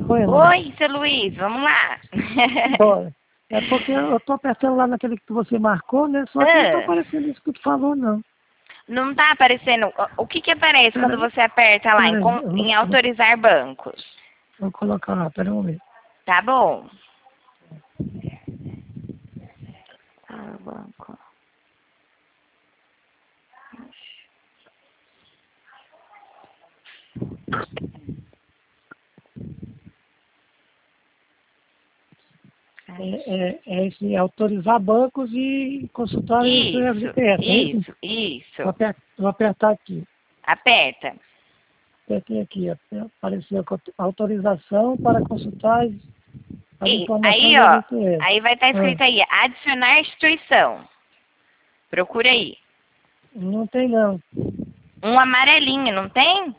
Oi, Ana. Oi, seu Luiz, vamos lá. Bora. É porque eu tô apertando lá naquele que você marcou, né? Só que não tá Ah, aparecendo isso que tu falou, não. não tá aparecendo. O que que aparece quando Pera, você aperta lá pera aí, em autorizar bancos? vou colocar lá, pera um momento. Tá bom. Banco. É esse autorizar bancos e consultar o seu Isso, FGTS, é isso? isso, isso. Vou apertar aqui. Aperta. Apertei aqui, apareceu autorização para consultar as informações Aí, do ó, FGTS. aí vai estar Ah, escrito aí, adicionar instituição. Procura aí. não tem não. Um amarelinho, não tem?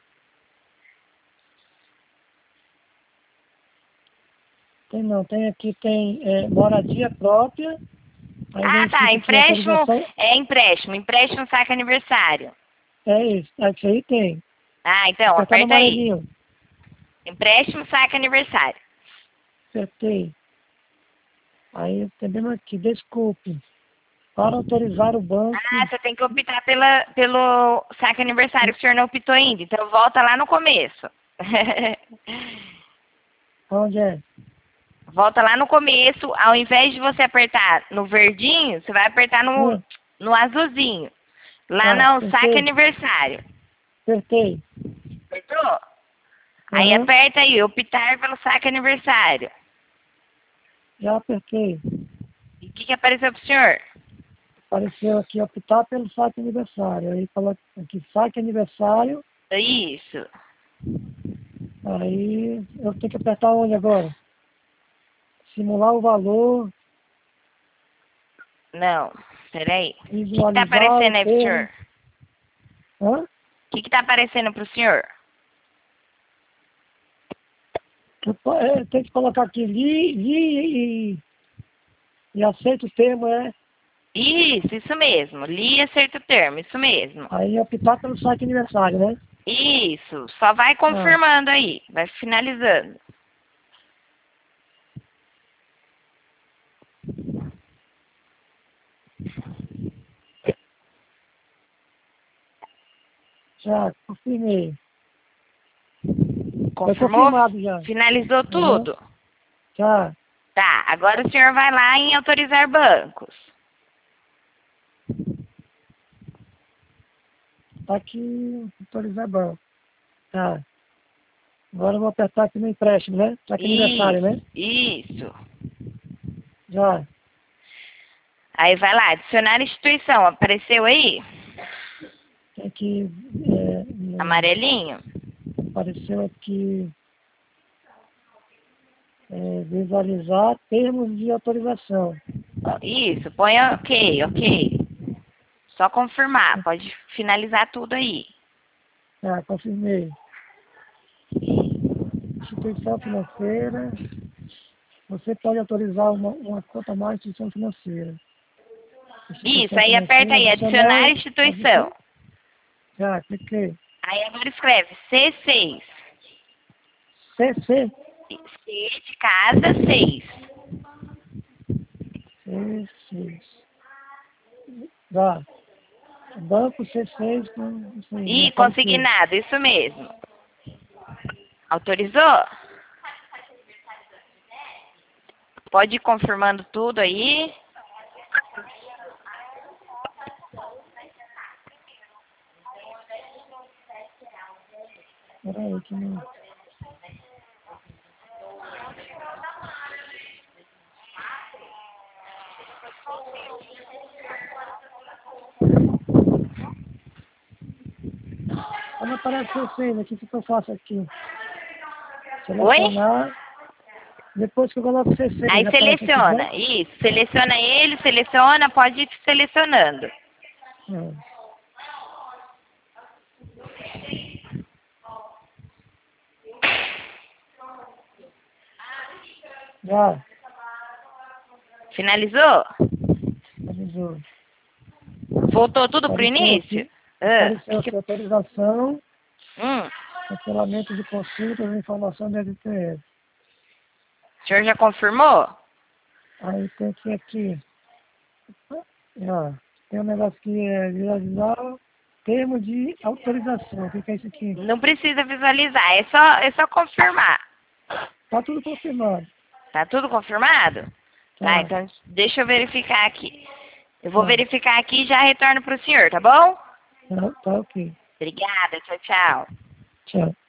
Tem não, tem aqui, tem moradia própria, aí vem Ah, tá, escrito aqui empréstimo, autorização, empréstimo saca aniversário. é isso, aqui aí tem. Ah, então, Apertar no aperta aí. amarelinho, Empréstimo saca aniversário. apertei. Aí entendendo aqui, desculpe, para autorizar o banco, Ah, você tem que optar pelo saque aniversário que o senhor não optou ainda. Então volta lá no começo. onde é? Volta lá no começo, ao invés de você apertar no verdinho, você vai apertar Hum, no azulzinho. Lá tá, no saque apertei, aniversário. apertei. Apertou? Aí Aham, aperta aí, optar pelo saque aniversário. já apertei. E o que apareceu pro senhor? Apareceu aqui optar pelo saque aniversário. Aí coloca aqui saque aniversário. Isso. Aí eu tenho que apertar onde agora? Simular o valor, Não, peraí. O que tá visualizar o aparecendo aí pro senhor? termo. Hã? O que tá aparecendo pro senhor? Tem que colocar aqui e aceita o termo, é. Isso mesmo. Li e acerta o termo, isso mesmo. Aí optar pelo saque aniversário, né? Isso. Só vai Ah, confirmando aí, vai finalizando. já confirmei. Foi Confirmou? confirmado já. Finalizou Aham. tudo? Já. Tá, agora o senhor vai lá em autorizar bancos. Tá aqui, autorizar banco. Tá. Agora eu vou apertar aqui no empréstimo, né? Saque aniversário, né? Isso. Já. Aí vai lá, adicionar instituição. Apareceu aí? Tem aqui, Amarelinho? apareceu aqui, visualizar termos de autorização. Isso, põe ok, ok. Só confirmar, pode finalizar tudo aí. Tá, confirmei. Instituição financeira. Você pode autorizar uma conta mais instituição financeira. Isso, Instituição aí aperta financeira aí, adicionar adicionar. instituição. Já, cliquei. Aí agora escreve C6. CC. C de casa, 6. C6. Já. Banco C6 com isso aí, já E apareceu. consignado, isso mesmo. Autorizou? Pode ir confirmando tudo aí. Peraí, que não. Quando aparece C6 aqui, o que eu faço aqui? Oi? Selecionar. Depois que eu coloco C6, Aí aparece aqui banco. seleciona, isso. Seleciona ele, seleciona, pode ir selecionando. Hum. Já, Finalizou? avisou. Voltou tudo pro Apareceu início? aqui, Ah, apareceu aqui autorização, hum. cancelamento de consultas, informação de DTS. O senhor já confirmou? Aí tem que aqui, ó, tem um negócio que é visualizar termo de autorização. O que é isso aqui? Não precisa visualizar, é só confirmar. Tá tudo confirmado. Tá tudo confirmado? Tá, Tá, então deixa eu verificar aqui. Eu vou tá, verificar aqui e já retorno pro senhor, tá bom? tá ok. Obrigada, tchau, tchau. Tchau.